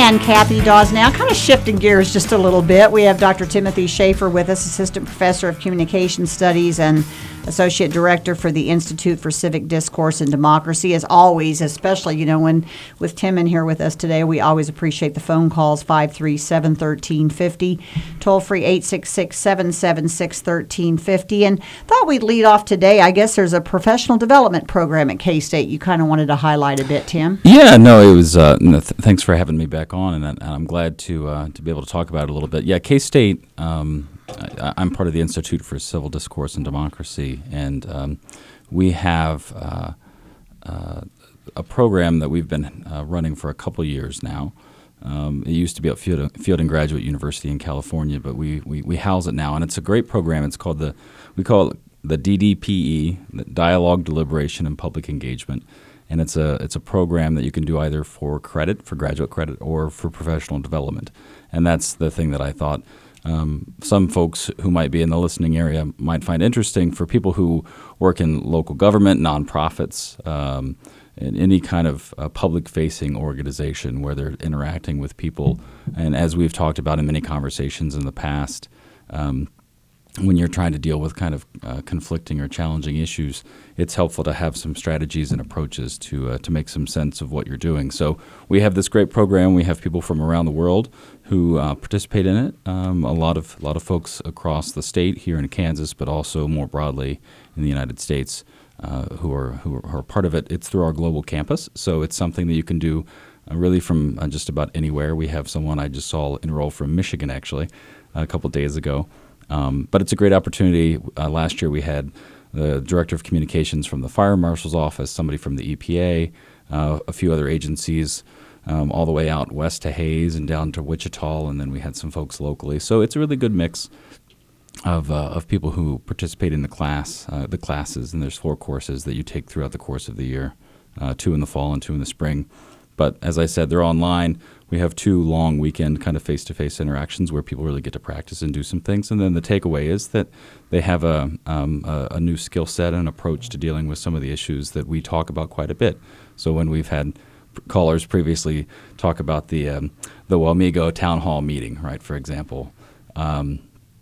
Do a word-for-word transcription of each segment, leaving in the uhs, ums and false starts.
and Kathy Dawes. Now, kind of shifting gears just a little bit. We have Doctor Timothy Schaefer with us, Assistant Professor of Communication Studies and Associate Director for the Institute for Civic Discourse and Democracy. As always, especially, you know, when with Tim in here with us today, we always appreciate the phone calls, five three seven, one three five zero, toll-free eight six six, seven seven six, one three five zero. And thought we'd lead off today. I guess there's a professional development program at K-State you kind of wanted to highlight a bit, Tim. Yeah, no, it was, uh, no, th- thanks for having me back on, and, and I'm glad to uh, to be able to talk about it a little bit. Yeah, K-State, um, I, I'm part of the Institute for Civil Discourse and Democracy, and um, we have uh, uh, a program that we've been uh, running for a couple years now. Um, it used to be at Field, Fielding Graduate University in California, but we, we, we house it now, and it's a great program. It's called the, we call it the D D P E, the Dialogue, Deliberation, and Public Engagement. And it's a it's a program that you can do either for credit, for graduate credit, or for professional development. And that's the thing that I thought um, some folks who might be in the listening area might find interesting. For people who work in local government, nonprofits, um, in any kind of uh, public-facing organization where they're interacting with people. And as we've talked about in many conversations in the past, um, when you're trying to deal with kind of uh, conflicting or challenging issues, it's helpful to have some strategies and approaches to uh, to make some sense of what you're doing. So we have this great program. We have people from around the world who uh, participate in it. Um, a lot of a lot of folks across the state here in Kansas, but also more broadly in the United States, uh, who are who are part of it. It's through our global campus, so it's something that you can do uh, really from uh, just about anywhere. We have someone I just saw enroll from Michigan actually a couple days ago. Um, but it's a great opportunity. Uh, last year we had the Director of Communications from the Fire Marshal's Office, somebody from the E P A, uh, a few other agencies, um, all the way out west to Hayes and down to Wichita, and then we had some folks locally. So it's a really good mix of uh, of people who participate in the class, uh, the classes, and there's four courses that you take throughout the course of the year, uh, two in the fall and two in the spring. But as I said, they're online. We have two long weekend kind of face-to-face interactions where people really get to practice and do some things. And then the takeaway is that they have a, um, a, a new skill set and approach to dealing with some of the issues that we talk about quite a bit. So when we've had callers previously talk about the um, the Wamego town hall meeting, right, for example, um,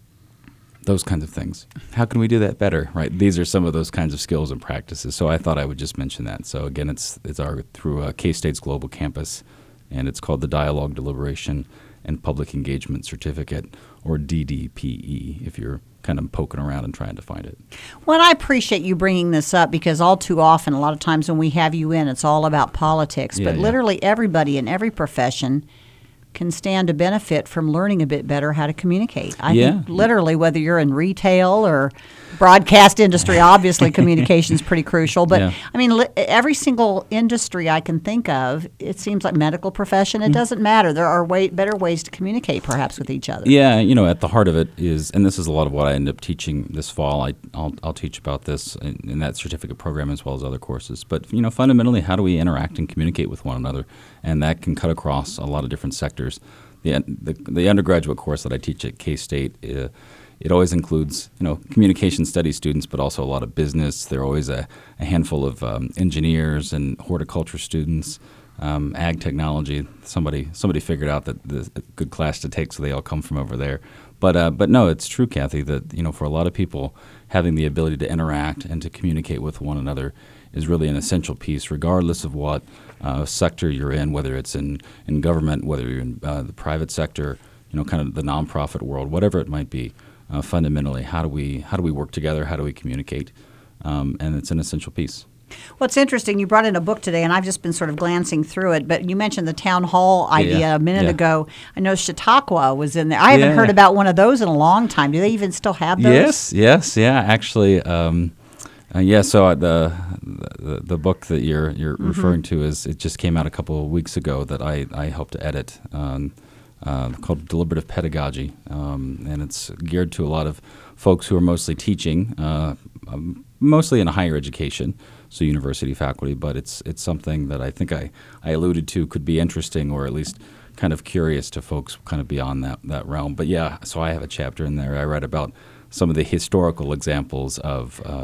those kinds of things. How can we do that better, right? These are some of those kinds of skills and practices. So I thought I would just mention that. So again, it's it's our through uh, K-State's global campus, and it's called the Dialogue, Deliberation, and Public Engagement Certificate, or D D P E, if you're kind of poking around and trying to find it. Well, I appreciate you bringing this up because all too often, a lot of times when we have you in, it's all about politics. Yeah, but yeah. literally everybody in every profession can stand to benefit from learning a bit better how to communicate. I Yeah. think literally whether you're in retail or broadcast industry, obviously communication is pretty crucial. But Yeah. I mean, li- every single industry I can think of, it seems like medical profession, it doesn't matter. There are way, better ways to communicate perhaps with each other. Yeah, you know, at the heart of it is, and this is a lot of what I end up teaching this fall. I, I'll, I'll teach about this in, in that certificate program as well as other courses. But, you know, fundamentally, how do we interact and communicate with one another? And that can cut across a lot of different sectors. The, the, the undergraduate course that I teach at K-State, uh, it always includes, you know, communication studies students, but also a lot of business. There are always a, a handful of um, engineers and horticulture students, um, ag technology. Somebody somebody figured out that this is a good class to take, so they all come from over there. But uh, but no, it's true, Kathy, that, you know, for a lot of people, having the ability to interact and to communicate with one another is really an essential piece, regardless of what uh, sector you're in, whether it's in, in government, whether you're in uh, the private sector, you know, kind of the nonprofit world, whatever it might be. Uh, fundamentally, how do we how do we work together? How do we communicate? Um, and it's an essential piece. Well, it's interesting. You brought in a book today, and I've just been sort of glancing through it. But you mentioned the town hall idea Yeah, a minute yeah. ago. I know Chautauqua was in there. I haven't Yeah. heard about one of those in a long time. Do they even still have those? Yes, yes, yeah. Actually, um, uh, yeah. So uh, the, the the book that you're you're Mm-hmm. referring to is it just came out a couple of weeks ago that I I helped to edit. Um, uh, called Deliberative Pedagogy, um, and it's geared to a lot of folks who are mostly teaching, uh, um, mostly in higher education, so university faculty. But it's it's something that I think I, I alluded to could be interesting, or at least kind of curious to folks kind of beyond that, that realm. But yeah, so I have a chapter in there. I write about some of the historical examples of uh,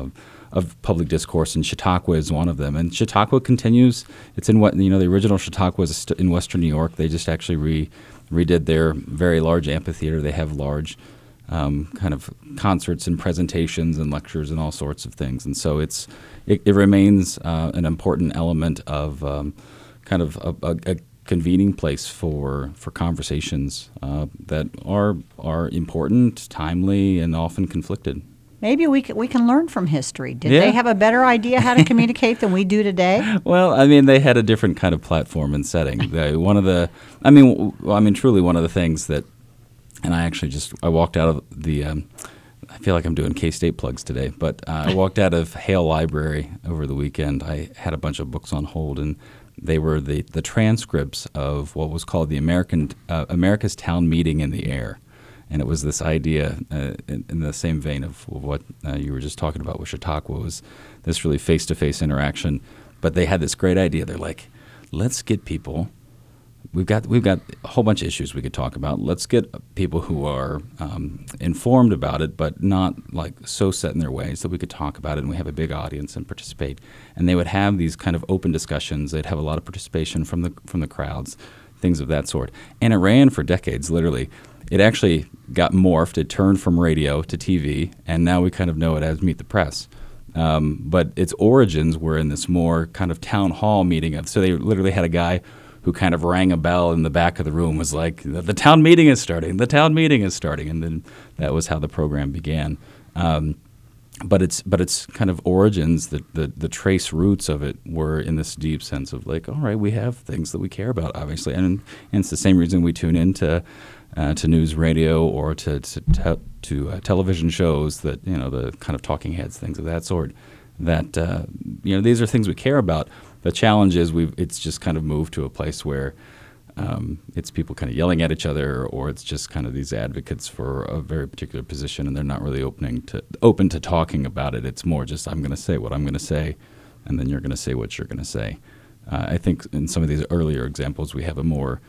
of public discourse, and Chautauqua is one of them. And Chautauqua continues. It's in what you know the original Chautauqua is st- in Western New York. They just actually re redid their very large amphitheater. They have large um, kind of concerts and presentations and lectures and all sorts of things. And so it's it, it remains uh, an important element of um, kind of a, a, a convening place for for conversations uh, that are are important, timely, and often conflicted. Maybe we can, we can learn from history. Did Yeah. they have a better idea how to communicate than we do today? Well, I mean, they had a different kind of platform and setting. They, one of the, I mean, w- well, I mean, truly, one of the things that, and I actually just I walked out of the. Um, I feel like I'm doing K-State plugs today, but uh, I walked out of Hale Library over the weekend. I had a bunch of books on hold, and they were the, the transcripts of what was called the American uh, America's Town Meeting in the Air. And it was this idea uh, in, in the same vein of what uh, you were just talking about with Chautauqua, was this really face-to-face interaction. But they had this great idea. They're like, let's get people. We've got we've got a whole bunch of issues we could talk about. Let's get people who are um, informed about it, but not like so set in their ways that we could talk about it and we have a big audience and participate. And they would have these kind of open discussions. They'd have a lot of participation from the from the crowds, things of that sort. And it ran for decades, literally. It actually got morphed. It turned from radio to T V, and now we kind of know it as Meet the Press. Um, but its origins were in this more kind of town hall meeting. Of so they literally had a guy who kind of rang a bell in the back of the room, was like, the, the town meeting is starting, the town meeting is starting. And then that was how the program began. Um, but it's but it's kind of origins, the, the, the trace roots of it were in this deep sense of like, all right, we have things that we care about, obviously. And, and it's the same reason we tune into uh, to news radio or to, to, te- to uh, television shows that, you know, the kind of talking heads, things of that sort, that, uh, you know, these are things we care about. The challenge is we've it's just kind of moved to a place where um, it's people kind of yelling at each other, or it's just kind of these advocates for a very particular position, and they're not really opening to open to talking about it. It's more just, I'm going to say what I'm going to say, and then you're going to say what you're going to say. Uh, I think in some of these earlier examples, we have a more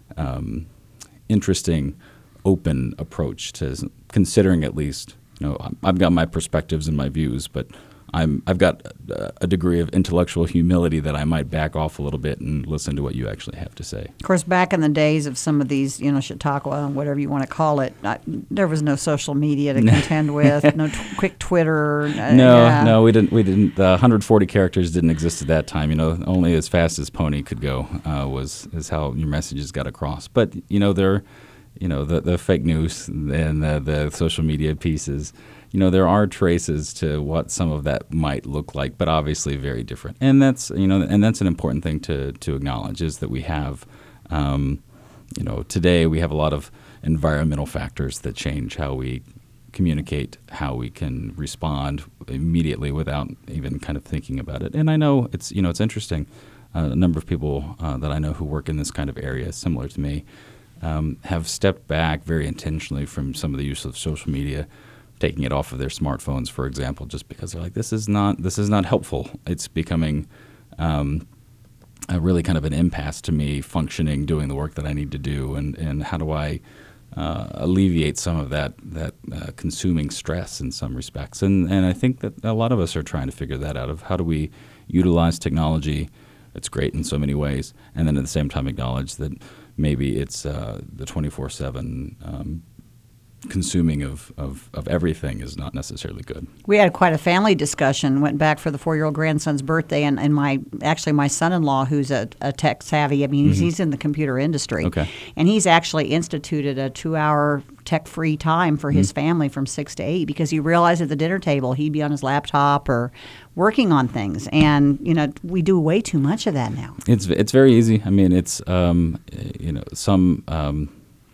um, interesting, open approach to s- considering at least, you know, I'm- I've got my perspectives and my views, but I'm, I've got a, a degree of intellectual humility that I might back off a little bit and listen to what you actually have to say. Of course, back in the days of some of these, you know, Chautauqua, whatever you want to call it, I, there was no social media to contend with, no t- quick Twitter. Uh, No, yeah. no, we didn't. We didn't. The one hundred forty characters didn't exist at that time. You know, only as fast as Pony could go uh, was is how your messages got across. But you know, there, you know, the the fake news and the, the social media pieces. You know, there are traces to what some of that might look like, but obviously very different. And that's you know, and that's an important thing to to acknowledge is that we have, um, you know, today we have a lot of environmental factors that change how we communicate, how we can respond immediately without even kind of thinking about it. And I know it's you know it's interesting. Uh, a number of people uh, that I know who work in this kind of area, similar to me, um, have stepped back very intentionally from some of the use of social media, taking it off of their smartphones, for example, just because they're like, this is not this is not helpful. It's becoming um, a really kind of an impasse to me functioning, doing the work that I need to do, and, and how do I uh, alleviate some of that that uh, consuming stress in some respects. And and I think that a lot of us are trying to figure that out of how do we utilize technology. It's great in so many ways, and then at the same time acknowledge that maybe it's uh, the twenty-four seven um, consuming of, of, of everything is not necessarily good. We had quite a family discussion, went back for the four-year-old grandson's birthday, and, and my actually my son-in-law, who's a, a tech savvy, I mean, he's, Mm-hmm. he's in the computer industry. Okay. And he's actually instituted a two-hour tech-free time for his Mm-hmm. family from six to eight because he realized at the dinner table he'd be on his laptop or working on things. And, you know, we do way too much of that now. It's it's very easy. I mean, it's um, you know some um,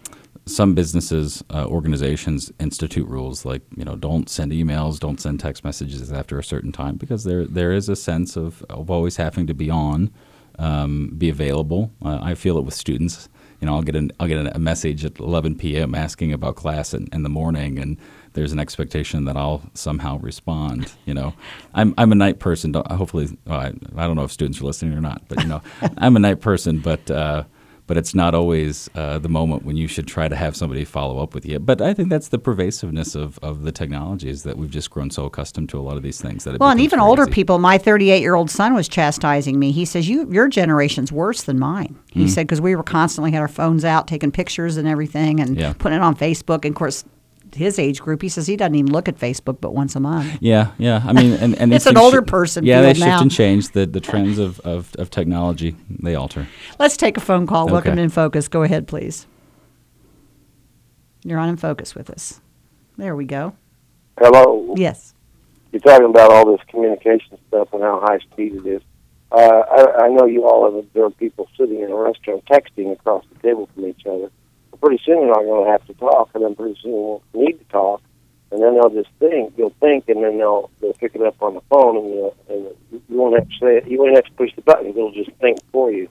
some businesses, uh, organizations institute rules like you know don't send emails, don't send text messages after a certain time because there there is a sense of, of always having to be on, um, be available. Uh, I feel it with students. You know, I'll get an I'll get a message at eleven p.m. asking about class in, in the morning, and there's an expectation that I'll somehow respond. You know, I'm I'm a night person. Don't, hopefully, well, I, I don't know if students are listening or not, but you know, I'm a night person. But uh, but it's not always uh, the moment when you should try to have somebody follow up with you. But I think that's the pervasiveness of, of the technologies, that we've just grown so accustomed to a lot of these things that it Well, and becomes even very older easy. people. My thirty-eight-year-old son was chastising me. He says, "You, your generation's worse than mine." He Mm. said, because we were constantly had our phones out, taking pictures and everything, and Yeah. putting it on Facebook. And of course, his age group, he says he doesn't even look at Facebook but once a month. Yeah, yeah. I mean, and, and It's these an things older shi- person Yeah, they field shift now. and change. The the trends of, of, of technology, they alter. Let's take a phone call. Welcome Okay. to In Focus. Go ahead, please. You're on In Focus with us. There we go. Hello. Yes. You're talking about all this communication stuff and how high speed it is. Uh, I, I know you all have observed people sitting in a restaurant texting across the table from each other. But pretty soon they're not going to have to talk, and then pretty soon they won't need to talk. And then they'll just think. You'll think, and then they'll they'll pick it up on the phone, and, you'll, and you won't have to say it. You won't have to push the button. It'll just think for you.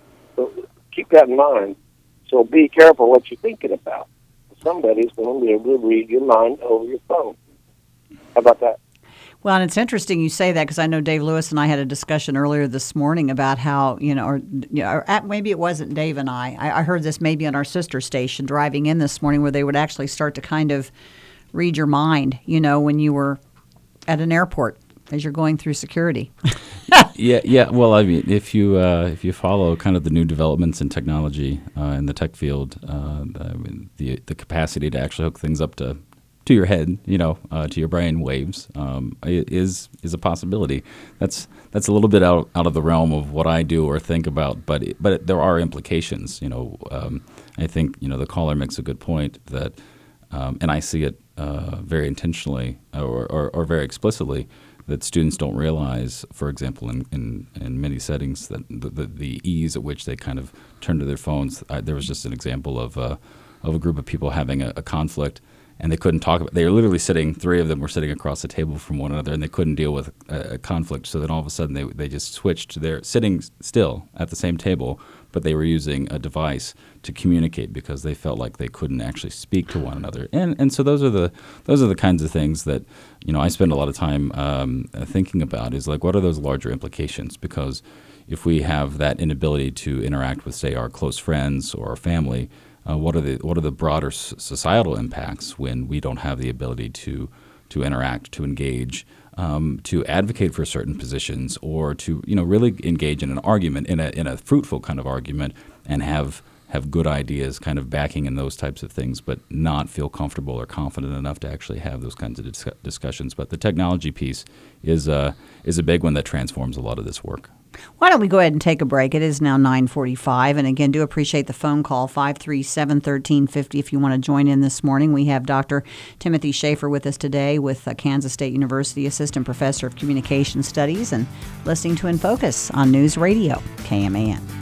So keep that in mind. So be careful what you're thinking about. Somebody's going to be able to read your mind over your phone. How about that? Well, and it's interesting you say that, because I know Dave Lewis and I had a discussion earlier this morning about how, you know, or, you know, or at, maybe it wasn't Dave and I. I. I heard this maybe on our sister station driving in this morning, where they would actually start to kind of read your mind, you know, when you were at an airport as you're going through security. Yeah, yeah. Well, I mean, if you uh, if you follow kind of the new developments in technology uh, in the tech field, uh, I mean, the the capacity to actually hook things up to to your head, you know, uh, to your brain waves, um, i- is is a possibility. That's that's a little bit out out of the realm of what I do or think about, but it, but it, there are implications. You know, um, I think you know the caller makes a good point that, um, and I see it uh, very intentionally or, or or very explicitly, that students don't realize, for example, in, in, in many settings, that the, the, the ease at which they kind of turn to their phones. I, there was just an example of uh, of a group of people having a, a conflict, and they couldn't talk about. They were literally sitting. Three of them were sitting across the table from one another, and they couldn't deal with a, a conflict. So then all of a sudden, they they just switched to their sitting still at the same table, but they were using a device to communicate because they felt like they couldn't actually speak to one another. And and so those are the those are the kinds of things that you know I spend a lot of time um, thinking about. Is like, what are those larger implications? Because if we have that inability to interact with, say, our close friends or our family, uh, what are the what are the broader s- societal impacts when we don't have the ability to to interact, to engage, um, to advocate for certain positions, or to you know really engage in an argument, in a in a fruitful kind of argument, and have have good ideas kind of backing in those types of things, but not feel comfortable or confident enough to actually have those kinds of dis- discussions. But the technology piece is uh, is a big one that transforms a lot of this work. Why don't we go ahead and take a break? It is now nine forty-five. And again, do appreciate the phone call, five three seven, one three five zero, if you want to join in this morning. We have Doctor Timothy Schaefer with us today with uh, Kansas State University, Assistant Professor of Communication Studies, and listening to In Focus on News Radio, K M A N.